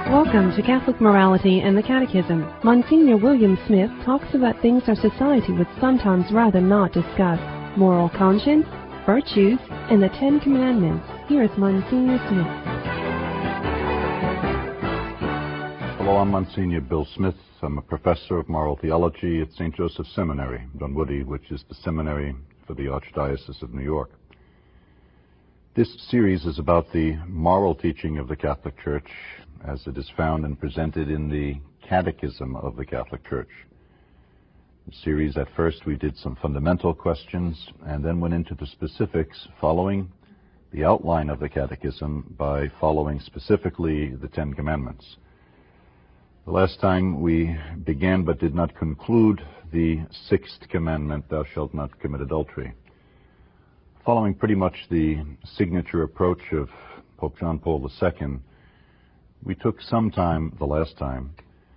Welcome to Catholic Morality and the Catechism. Monsignor William Smith talks about things our society would sometimes rather not discuss. Moral conscience, virtues, and the Ten Commandments. Here is Monsignor Smith. Hello, I'm Monsignor Bill Smith. I'm a professor of moral theology at St. Joseph Seminary, Dunwoody, which is the seminary for the Archdiocese of New York. This series is about the moral teaching of the Catholic Church as it is found and presented in the Catechism of the Catholic Church. The series, at first, we did some fundamental questions and then went into the specifics, following the outline of the Catechism by following specifically the Ten Commandments. The last time we began but did not conclude the sixth commandment, thou shalt not commit adultery. Following pretty much the signature approach of Pope John Paul II, we took some time, the last time,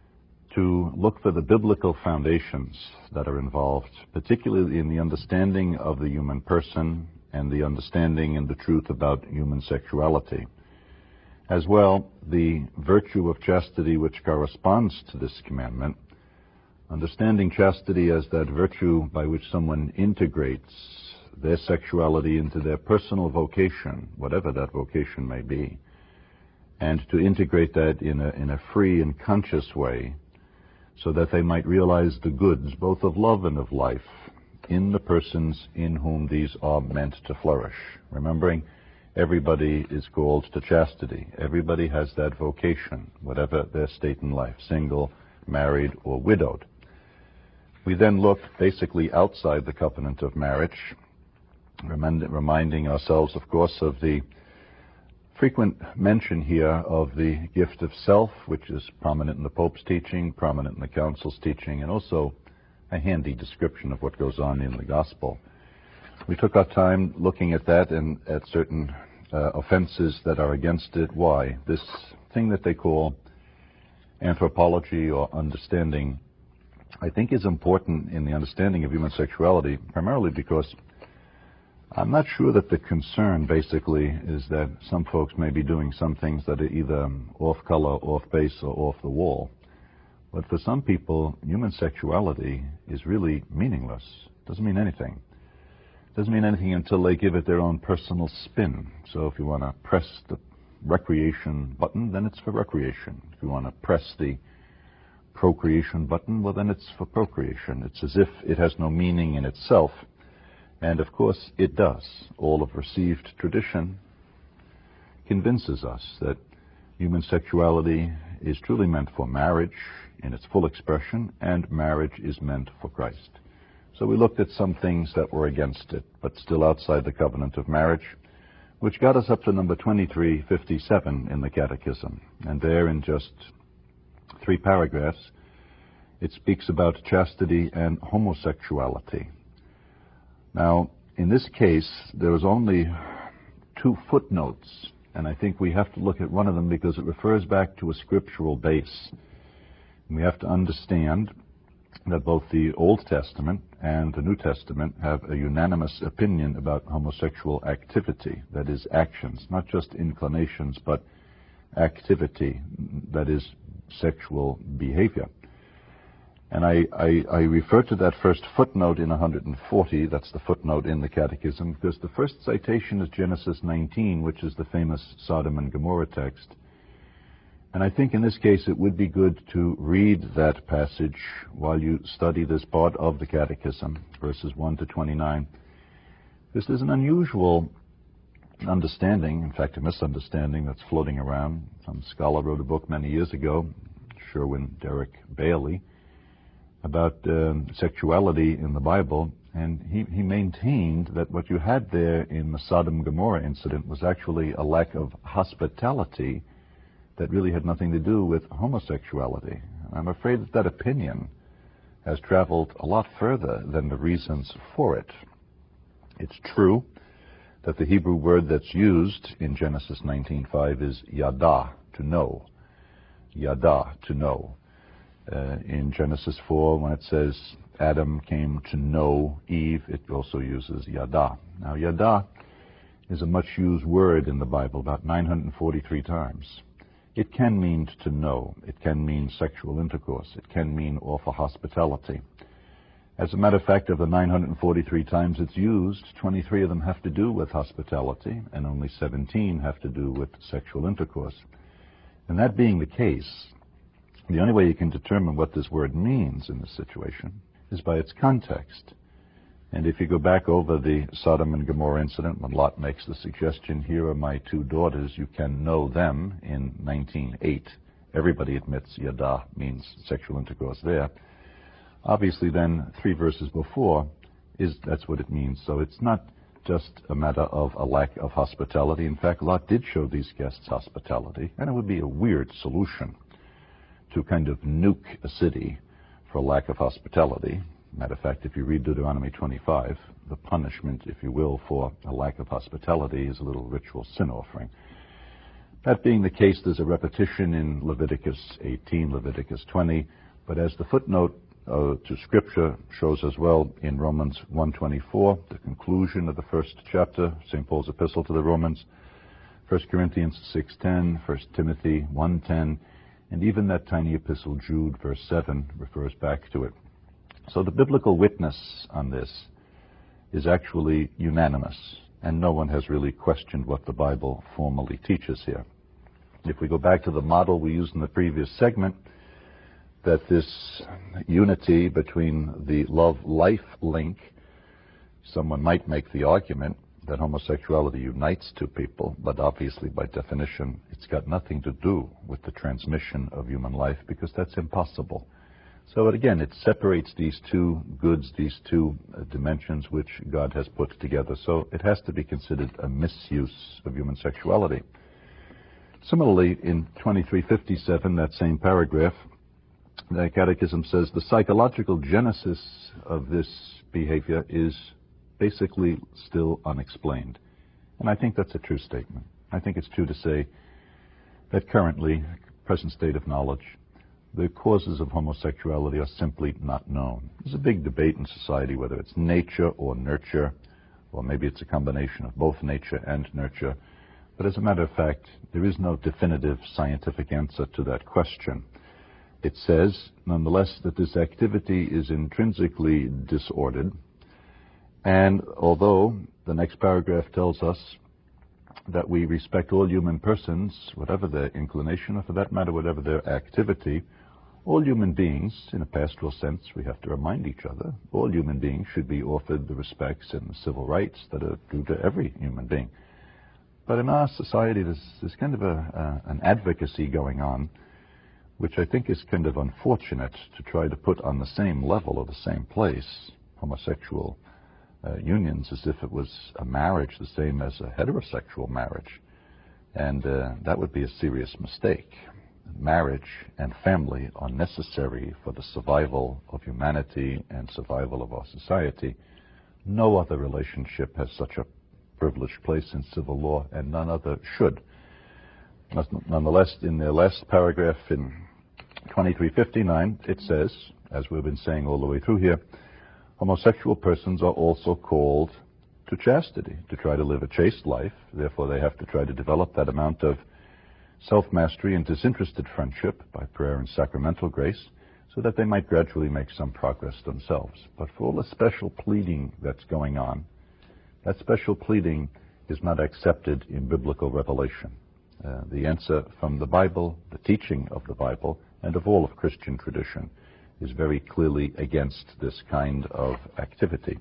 to look for the biblical foundations that are involved, particularly in the understanding of the human person and the understanding and the truth about human sexuality. As well, the virtue of chastity which corresponds to this commandment, understanding chastity as that virtue by which someone integrates their sexuality into their personal vocation, whatever that vocation may be, and to integrate that in a free and conscious way so that they might realize the goods, both of love and of life, in the persons in whom these are meant to flourish. Remembering, everybody is called to chastity. Everybody has that vocation, whatever their state in life, single, married, or widowed. We then look basically outside the covenant of marriage, reminding ourselves, of course, of the frequent mention here of the gift of self, which is prominent in the Pope's teaching, prominent in the Council's teaching, and also a handy description of what goes on in the Gospel. We took our time looking at that and at certain offenses that are against it. Why? This thing that they call anthropology or understanding, I think, is important in the understanding of human sexuality, primarily because I'm not sure that the concern basically is that some folks may be doing some things that are either off color, off base, or off the wall. But for some people, human sexuality is really meaningless. It doesn't mean anything. It doesn't mean anything until they give it their own personal spin. So if you want to press the recreation button, then it's for recreation. If you want to press the procreation button, well, then it's for procreation. It's as if it has no meaning in itself. And of course it does. All of received tradition convinces us that human sexuality is truly meant for marriage in its full expression, and marriage is meant for Christ. So we looked at some things that were against it, but still outside the covenant of marriage, which got us up to number 2357 in the Catechism. And there, in just 3 paragraphs, it speaks about chastity and homosexuality. Now, in this case, there was only 2 footnotes, and I think we have to look at one of them because it refers back to a scriptural base. And we have to understand that both the Old Testament and the New Testament have a unanimous opinion about homosexual activity, that is, actions, not just inclinations, but activity, that is, sexual behavior. And I refer to that first footnote in 140, that's the footnote in the Catechism, because the first citation is Genesis 19, which is the famous Sodom and Gomorrah text. And I think in this case it would be good to read that passage while you study this part of the Catechism, verses 1 to 29. This is an unusual understanding, in fact a misunderstanding that's floating around. Some scholar wrote a book many years ago, Sherwin Derrick Bailey, about sexuality in the Bible, and he maintained that what you had there in the Sodom and Gomorrah incident was actually a lack of hospitality that really had nothing to do with homosexuality. I'm afraid that opinion has traveled a lot further than the reasons for it. It's true that the Hebrew word that's used in Genesis 19:5 is yada, to know. Yada, to know. In Genesis 4, when it says Adam came to know Eve, it also uses yada. Now, yada is a much used word in the Bible, about 943 times. It can mean to know. It can mean sexual intercourse. It can mean offer hospitality. As a matter of fact, of the 943 times it's used, 23 of them have to do with hospitality, and only 17 have to do with sexual intercourse. And that being the case, the only way you can determine what this word means in this situation is by its context. And if you go back over the Sodom and Gomorrah incident, when Lot makes the suggestion, here are my two daughters, you can know them, in 19:8, everybody admits yada means sexual intercourse there. Obviously then, 3 verses before, that's what it means. So it's not just a matter of a lack of hospitality. In fact, Lot did show these guests hospitality, and it would be a weird solution to kind of nuke a city for lack of hospitality. Matter of fact, if you read Deuteronomy 25, the punishment, if you will, for a lack of hospitality is a little ritual sin offering. That being the case, there's a repetition in Leviticus 18, Leviticus 20, but as the footnote to Scripture shows as well in Romans 1:24, the conclusion of the first chapter, St. Paul's epistle to the Romans, 1 Corinthians 6:10, 1 Timothy 1:10, and even that tiny epistle, Jude, verse 7, refers back to it. So the biblical witness on this is actually unanimous, and no one has really questioned what the Bible formally teaches here. If we go back to the model we used in the previous segment, that this unity between the love-life link, someone might make the argument that homosexuality unites two people, but obviously by definition it's got nothing to do with the transmission of human life, because that's impossible. So again, it separates these two goods, these two dimensions which God has put together. So it has to be considered a misuse of human sexuality. Similarly, in 2357, that same paragraph, the Catechism says the psychological genesis of this behavior is basically still unexplained. And I think that's a true statement. I think it's true to say that currently, present state of knowledge, the causes of homosexuality are simply not known. There's a big debate in society whether it's nature or nurture, or maybe it's a combination of both nature and nurture. But as a matter of fact, there is no definitive scientific answer to that question. It says, nonetheless, that this activity is intrinsically disordered, and although the next paragraph tells us that we respect all human persons, whatever their inclination, or for that matter, whatever their activity, all human beings, in a pastoral sense, we have to remind each other, all human beings should be offered the respects and the civil rights that are due to every human being. But in our society, there's kind of an advocacy going on, which I think is kind of unfortunate, to try to put on the same level or the same place homosexual unions as if it was a marriage the same as a heterosexual marriage. And that would be a serious mistake. Marriage and family are necessary for the survival of humanity and survival of our society. No other relationship has such a privileged place in civil law, and none other should. Nonetheless, in the last paragraph in 2359, it says, as we've been saying all the way through here, homosexual persons are also called to chastity, to try to live a chaste life. Therefore, they have to try to develop that amount of self-mastery and disinterested friendship by prayer and sacramental grace, so that they might gradually make some progress themselves. But for all the special pleading that's going on, that special pleading is not accepted in biblical revelation. The answer from the Bible, the teaching of the Bible, and of all of Christian tradition is very clearly against this kind of activity.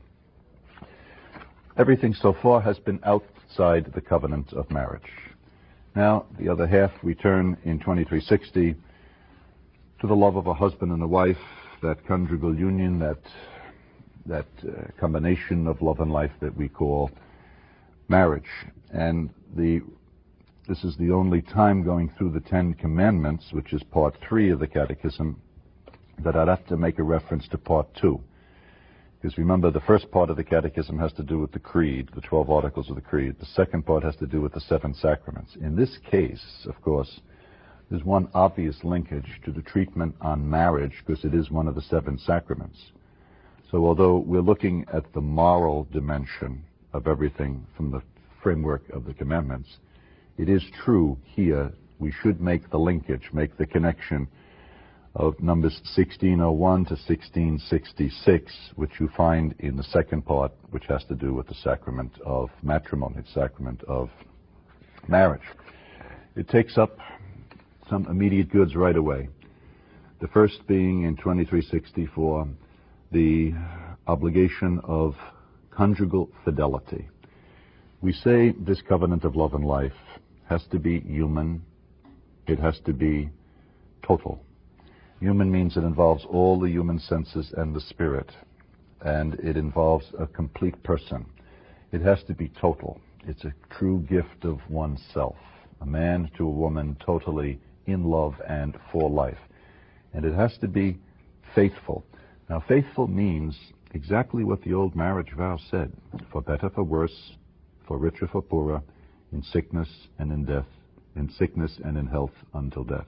Everything so far has been outside the covenant of marriage. Now, the other half, we turn in 2360 to the love of a husband and a wife, that conjugal union, that combination of love and life that we call marriage. And this is the only time going through the Ten Commandments, which is part 3 of the Catechism, that I'd have to make a reference to part 2. Because remember, the first part of the Catechism has to do with the Creed, the 12 Articles of the Creed. The second part has to do with the 7 Sacraments. In this case, of course, there's one obvious linkage to the treatment on marriage, because it is one of the 7 Sacraments. So although we're looking at the moral dimension of everything from the framework of the commandments, it is true here we should make the linkage, make the connection of numbers 1601 to 1666, which you find in the second part, which has to do with the sacrament of matrimony, the sacrament of marriage. It takes up some immediate goods right away. The first being in 2364, the obligation of conjugal fidelity. We say this covenant of love and life has to be human. It has to be total. Human means it involves all the human senses and the spirit, and it involves a complete person. It has to be total. It's a true gift of oneself, a man to a woman totally in love and for life. And it has to be faithful. Now, faithful means exactly what the old marriage vow said: for better, for worse, for richer, for poorer, in sickness and in death, in sickness and in health until death.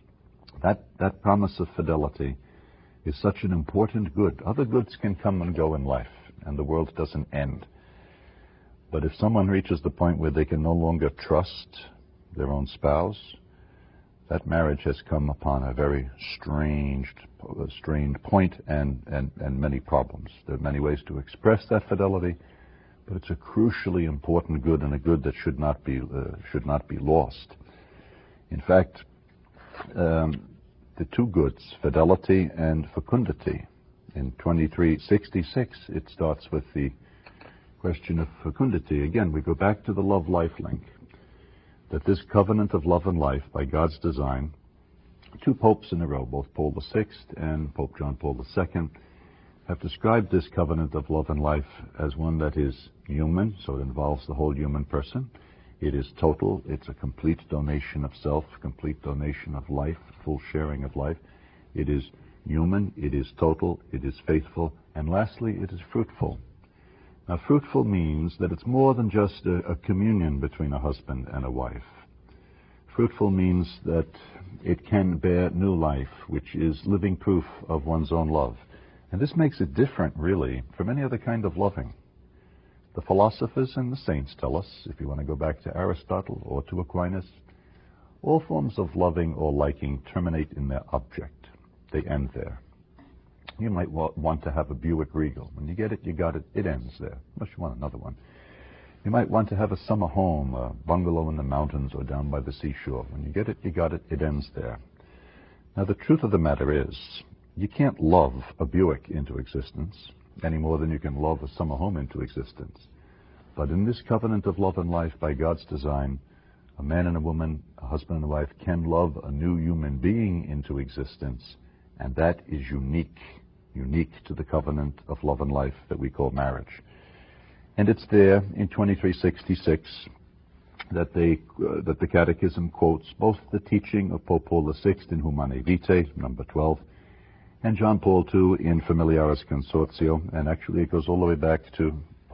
That promise of fidelity is such an important good. Other goods can come and go in life, and the world doesn't end. But if someone reaches the point where they can no longer trust their own spouse, that marriage has come upon a very strained point and many problems. There are many ways to express that fidelity, but it's a crucially important good, and a good that should not be lost. In fact, the two goods, fidelity and fecundity. In 2366, it starts with the question of fecundity. Again, we go back to the love-life link, that this covenant of love and life, by God's design, two popes in a row, both Paul VI and Pope John Paul II, have described this covenant of love and life as one that is human, so it involves the whole human person. It is total. It's a complete donation of self, complete donation of life, full sharing of life. It is human. It is total. It is faithful. And lastly, it is fruitful. Now, fruitful means that it's more than just a communion between a husband and a wife. Fruitful means that it can bear new life, which is living proof of one's own love. And this makes it different, really, from any other kind of loving. The philosophers and the saints tell us, if you want to go back to Aristotle or to Aquinas, all forms of loving or liking terminate in their object. They end there. You might want to have a Buick Regal. When you get it, you got it. It ends there, unless you want another one. You might want to have a summer home, a bungalow in the mountains or down by the seashore. When you get it, you got it. It ends there. Now, the truth of the matter is, you can't love a Buick into existence any more than you can love a summer home into existence. But in this covenant of love and life, by God's design, a man and a woman, a husband and a wife, can love a new human being into existence, and that is unique to the covenant of love and life that we call marriage. And it's there in 2366 that the Catechism quotes both the teaching of Pope Paul VI in Humanae Vitae, number 12, and John Paul II in Familiaris Consortio, and actually it goes all the way back to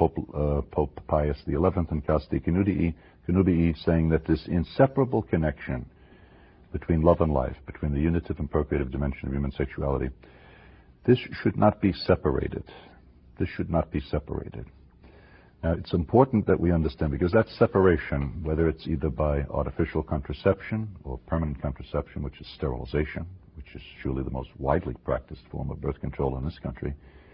Pope Pius XI in Casti Connubii, saying that this inseparable connection between love and life, between the unitive and procreative dimension of human sexuality, this should not be separated. This should not be separated. Now, it's important that we understand, because that separation, whether it's either by artificial contraception or permanent contraception, which is sterilization, which is surely the most widely practiced form of birth control in this country,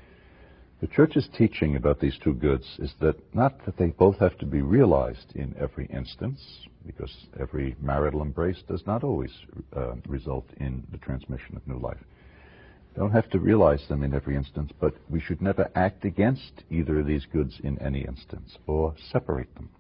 the Church's teaching about these two goods is that not that they both have to be realized in every instance, because every marital embrace does not always result in the transmission of new life. We don't have to realize them in every instance, but we should never act against either of these goods in any instance, or separate them.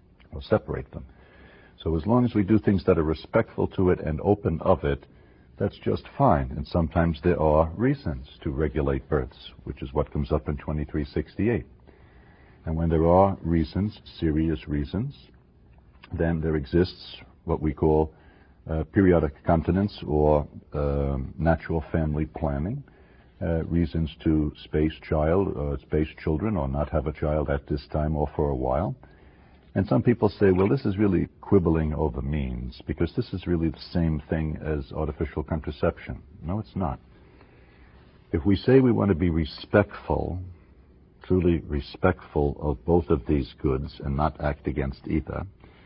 So as long as we do things that are respectful to it and open of it, that's just fine. And sometimes there are reasons to regulate births, which is what comes up in 2368. And when there are reasons, serious reasons, then there exists what we call periodic continence or natural family planning, reasons to space children or not have a child at this time or for a while. And some people say, well, this is really quibbling over means, because this is really the same thing as artificial contraception. No, it's not. If we say we want to be respectful, truly respectful of both of these goods and not act against either,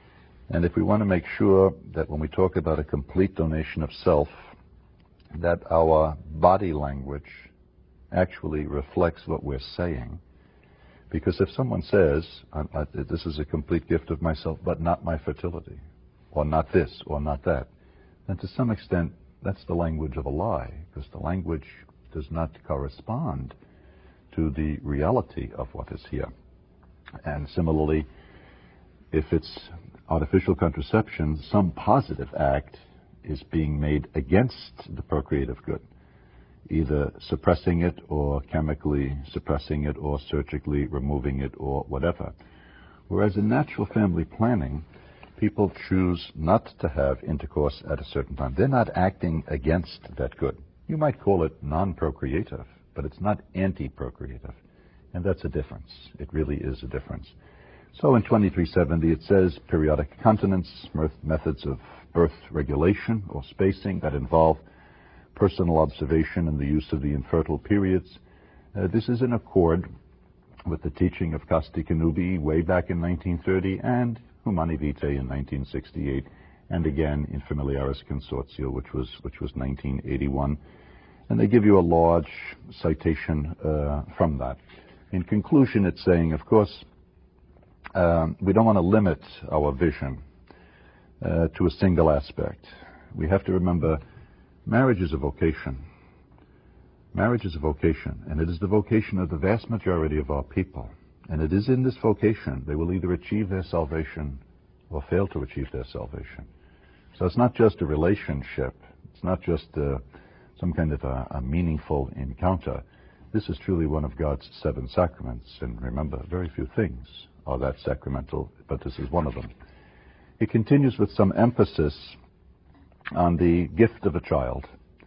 And if we want to make sure that when we talk about a complete donation of self, that our body language actually reflects what we're saying. Because if someone says, this is a complete gift of myself, but not my fertility, or not this, or not that, then to some extent, that's the language of a lie, because the language does not correspond to the reality of what is here. And similarly, if it's artificial contraception, some positive act is being made against the procreative good, either suppressing it or chemically suppressing it or surgically removing it or whatever. Whereas in natural family planning, people choose not to have intercourse at a certain time. They're not acting against that good. You might call it non-procreative, but it's not anti-procreative. And that's a difference. It really is a difference. So in 2370 it says periodic continence, methods of birth regulation or spacing that involve personal observation and the use of the infertile periods. This is in accord with the teaching of Casti Connubii way back in 1930 and Humani Vitae in 1968, and again in Familiaris Consortio, which was 1981. And they give you a large citation from that. In conclusion, it's saying, of course, we don't want to limit our vision to a single aspect. We have to remember marriage is a vocation. Marriage is a vocation, and it is the vocation of the vast majority of our people. And it is in this vocation they will either achieve their salvation or fail to achieve their salvation. So it's not just a relationship. It's not just some kind of a meaningful encounter. This is truly one of God's 7 sacraments. And remember, very few things are that sacramental, but this is one of them. It continues with some emphasis on the gift of a child.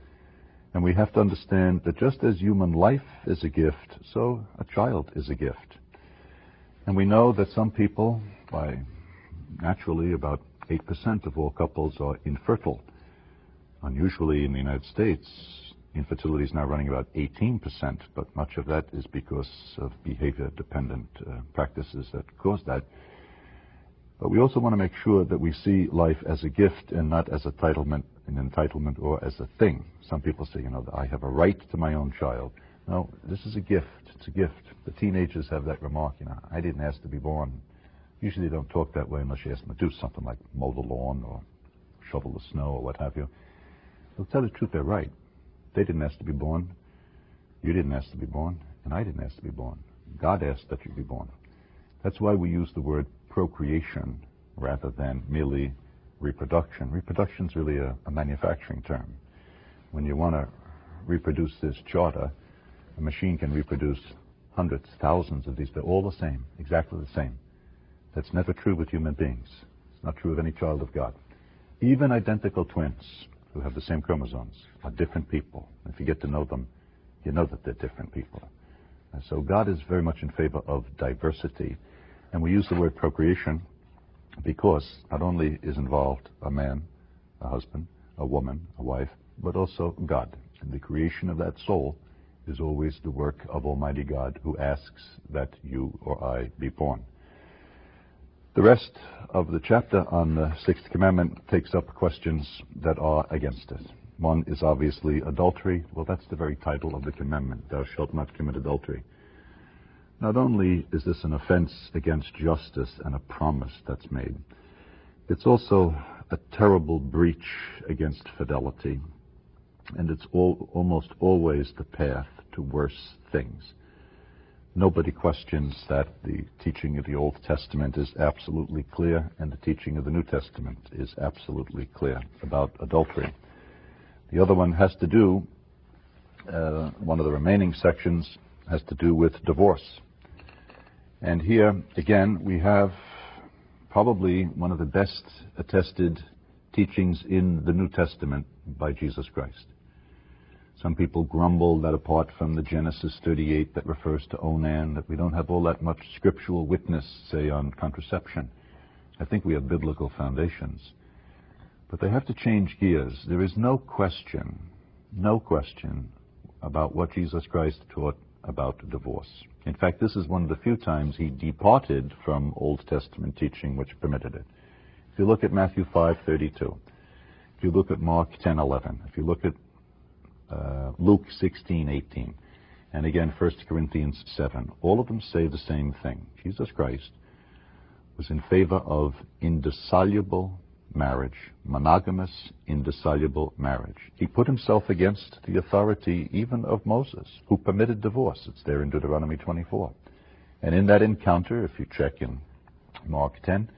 And we have to understand that just as human life is a gift, so a child is a gift. And we know that some people, naturally about 8% of all couples are infertile. Unusually in the United States, infertility is now running about 18%, but much of that is because of behavior-dependent practices that cause that. But we also want to make sure that we see life as a gift and not as an entitlement or as a thing. Some people say, I have a right to my own child. No, this is a gift. It's a gift. The teenagers have that remark, I didn't ask to be born. Usually they don't talk that way unless you ask them to do something like mow the lawn or shovel the snow or what have you. They'll tell the truth, they're right. They didn't ask to be born. You didn't ask to be born. And I didn't ask to be born. God asked that you be born. That's why we use the word procreation rather than merely reproduction. Reproduction is really a manufacturing term. When you want to reproduce this charter, a machine can reproduce hundreds, thousands of these. They're all the same, exactly the same. That's never true with human beings. It's not true of any child of God. Even identical twins who have the same chromosomes are different people. If you get to know them, you know that they're different people. And so God is very much in favor of diversity. And we use the word procreation because not only is involved a man, a husband, a woman, a wife, but also God. And the creation of that soul is always the work of Almighty God, who asks that you or I be born. The rest of the chapter on the 6th commandment takes up questions that are against it. One is obviously adultery. Well, that's the very title of the commandment, thou shalt not commit adultery. Not only is this an offense against justice and a promise that's made, it's also a terrible breach against fidelity, and it's almost always the path to worse things. Nobody questions that the teaching of the Old Testament is absolutely clear, and the teaching of the New Testament is absolutely clear about adultery. The other one has to do, one of the remaining sections has to do with divorce. And here, again, we have probably one of the best attested teachings in the New Testament by Jesus Christ. Some people grumble that apart from the Genesis 38 that refers to Onan, that we don't have all that much scriptural witness, say, on contraception. I think we have biblical foundations. But they have to change gears. There is no question about what Jesus Christ taught about divorce. In fact, this is one of the few times he departed from Old Testament teaching which permitted it. He you look at Matthew 5:32, if you look at Mark 10:11, if you look at Luke 16:18, and again 1 Corinthians 7, all of them say the same thing. Jesus Christ was in favor of indissoluble marriage, monogamous, indissoluble marriage. He put himself against the authority even of Moses, who permitted divorce. It's there in Deuteronomy 24. And in that encounter, if you check in Mark 10,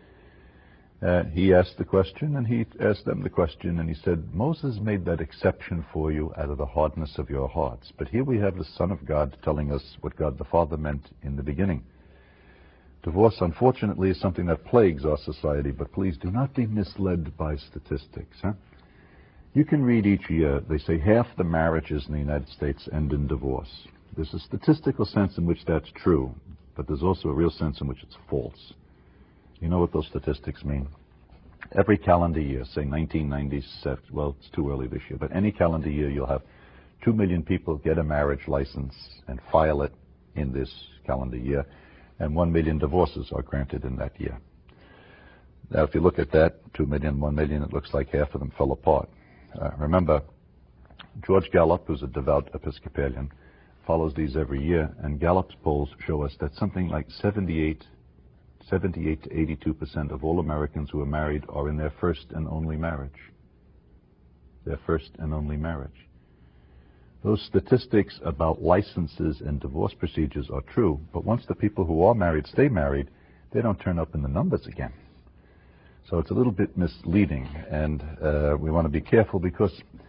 he asked the question, and he asked them the question, and he said, Moses made that exception for you out of the hardness of your hearts. But here we have the Son of God telling us what God the Father meant in the beginning. Divorce, unfortunately, is something that plagues our society, but please do not be misled by statistics. You can read each year, they say half the marriages in the United States end in divorce. There's a statistical sense in which that's true, but there's also a real sense in which it's false. You know what those statistics mean? Every calendar year, say 1997, well, it's too early this year, but any calendar year you'll have 2 million people get a marriage license and file it in this calendar year, and 1 million divorces are granted in that year. Now, if you look at that, 2 million, 1 million, it looks like half of them fell apart. Remember, George Gallup, who's a devout Episcopalian, follows these every year, and Gallup's polls show us that something like 78 to 82% of all Americans who are married are in their first and only marriage. Their first and only marriage. Those statistics about licenses and divorce procedures are true, but once the people who are married stay married, they don't turn up in the numbers again. So it's a little bit misleading, and we want to be careful because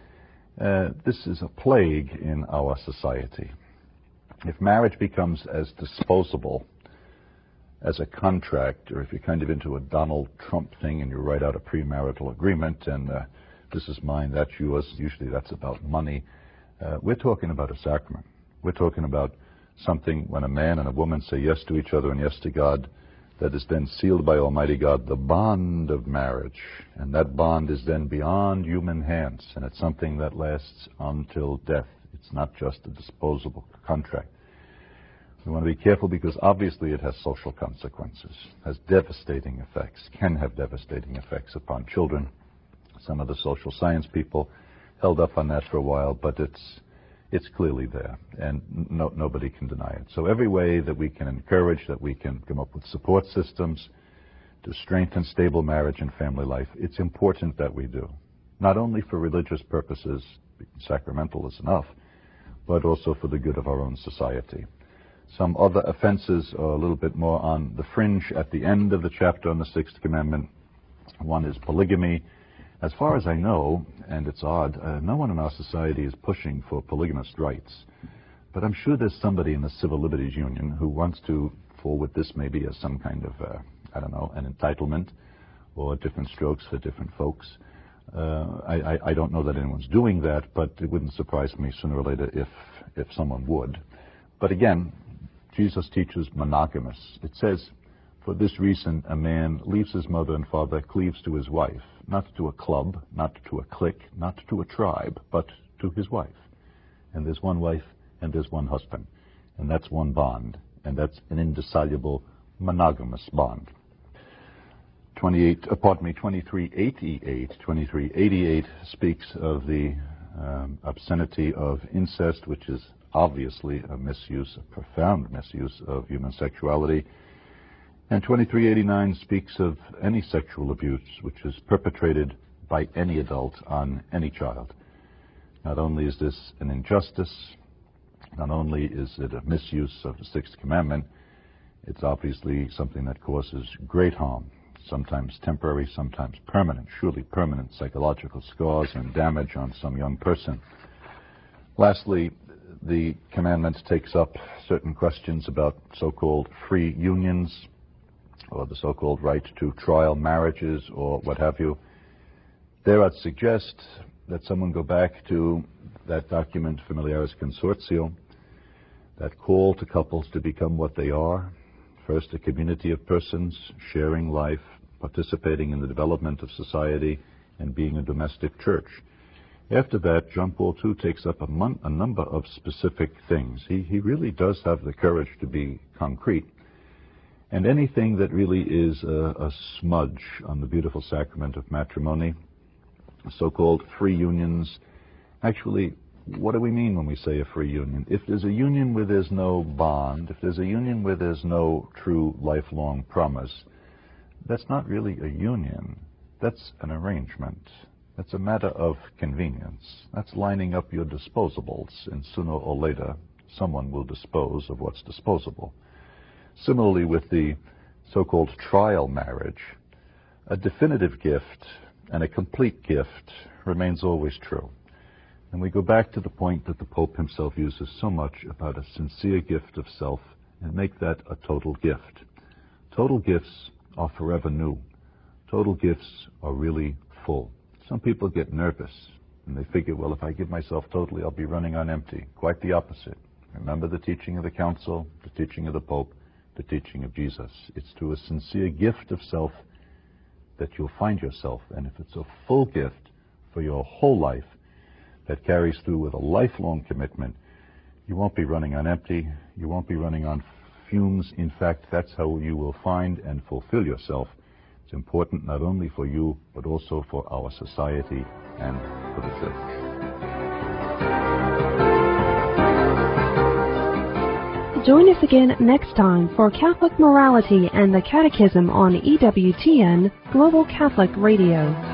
this is a plague in our society. If marriage becomes as disposable as a contract, or if you're kind of into a Donald Trump thing and you write out a premarital agreement and this is mine, that's yours, usually that's about money. We're talking about a sacrament. We're talking about something when a man and a woman say yes to each other and yes to God, that is then sealed by Almighty God, the bond of marriage. And that bond is then beyond human hands, and it's something that lasts until death. It's not just a disposable contract. We want to be careful because obviously it has social consequences, has devastating effects, can have devastating effects upon children. Some of the social science people held up on that for a while, but it's clearly there, and nobody can deny it. So every way that we can encourage, that we can come up with support systems to strengthen stable marriage and family life, it's important that we do. Not only for religious purposes, sacramental is enough, but also for the good of our own society. Some other offenses are a little bit more on the fringe at the end of the chapter on the Sixth Commandment. One is polygamy. As far as I know, and it's odd, no one in our society is pushing for polygamist rights. But I'm sure there's somebody in the Civil Liberties Union who wants to forward this maybe as some kind of, an entitlement or different strokes for different folks. I don't know that anyone's doing that, but it wouldn't surprise me sooner or later if someone would. But again, Jesus teaches monogamous. It says, for this reason, a man leaves his mother and father, cleaves to his wife, not to a club, not to a clique, not to a tribe, but to his wife. And there's one wife and there's one husband. And that's one bond. And that's an indissoluble monogamous bond. 2388 speaks of the obscenity of incest, which is obviously a misuse, a profound misuse of human sexuality. And 2389 speaks of any sexual abuse which is perpetrated by any adult on any child. Not only is this an injustice, not only is it a misuse of the Sixth Commandment, it's obviously something that causes great harm, sometimes temporary, sometimes permanent, surely permanent psychological scars and damage on some young person. Lastly, the commandment takes up certain questions about so-called free unions, or the so-called right to trial marriages, or what have you. There I'd suggest that someone go back to that document, Familiaris Consortio, that call to couples to become what they are. First, a community of persons sharing life, participating in the development of society, and being a domestic church. After that, John Paul II takes up a number of specific things. He really does have the courage to be concrete. And anything that really is a smudge on the beautiful sacrament of matrimony, so-called free unions. Actually, what do we mean when we say a free union? If there's a union where there's no bond, if there's a union where there's no true lifelong promise, that's not really a union. That's an arrangement. That's a matter of convenience. That's lining up your disposables, and sooner or later, someone will dispose of what's disposable. Similarly, with the so-called trial marriage, a definitive gift and a complete gift remains always true. And we go back to the point that the Pope himself uses so much about a sincere gift of self and make that a total gift. Total gifts are forever new. Total gifts are really full. Some people get nervous and they figure, well, if I give myself totally, I'll be running on empty. Quite the opposite. Remember the teaching of the Council, the teaching of the Pope, the teaching of Jesus. It's through a sincere gift of self that you'll find yourself. And if it's a full gift for your whole life that carries through with a lifelong commitment, you won't be running on empty. You won't be running on fumes. In fact, that's how you will find and fulfill yourself. It's important not only for you, but also for our society and for the church. Join us again next time for Catholic Morality and the Catechism on EWTN Global Catholic Radio.